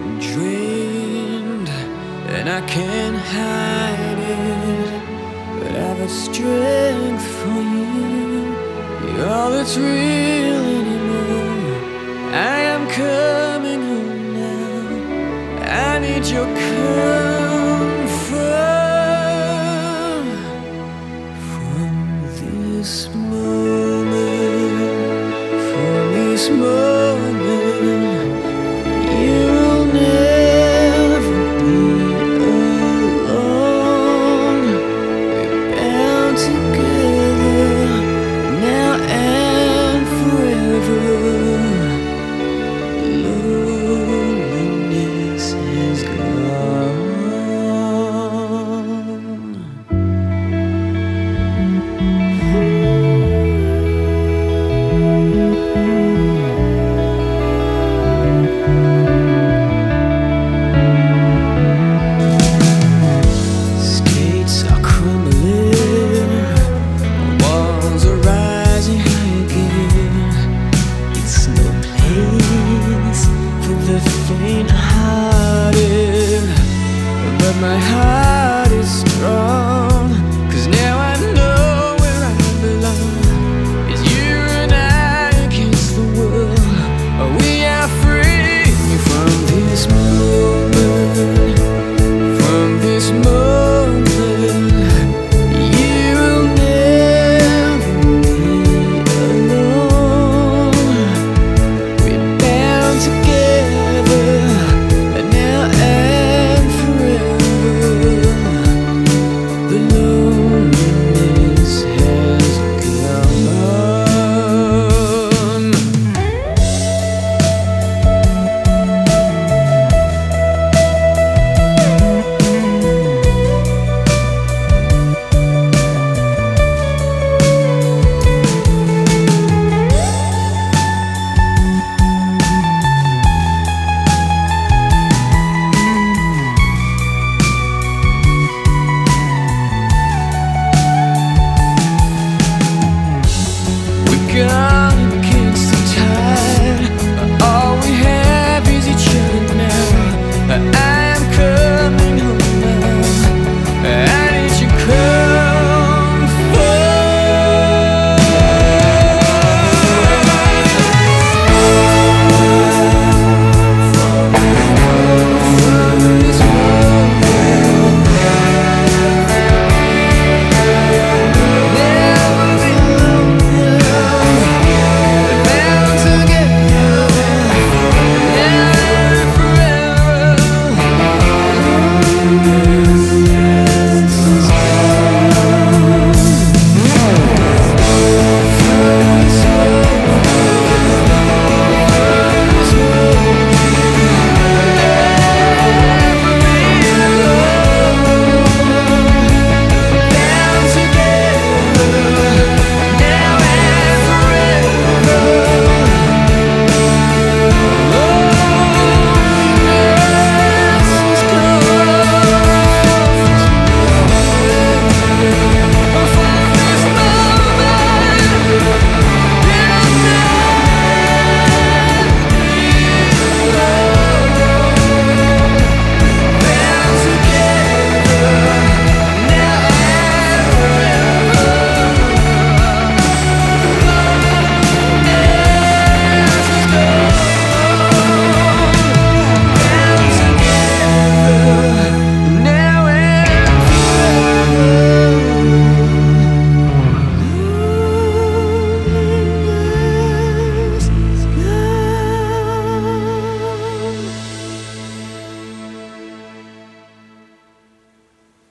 getting drained, and I can't hide it, but I've got strength for you. You're all that's real anymore. I am coming home now. I need your comfort from this moment, from this moment. You'll never be alone. We're bound together now and forever. Loneliness has gone. Skates are crumbling, walls are rising high again. It's no place for the faint-hearted, but my heart is strong, 'cause now I know where I belong. It's you and I against the world. We are free from this moment, from this moment. You will never be alone. We're bound together now and forever. The loneliness has gone. Gone against the tide. All we have is each other now.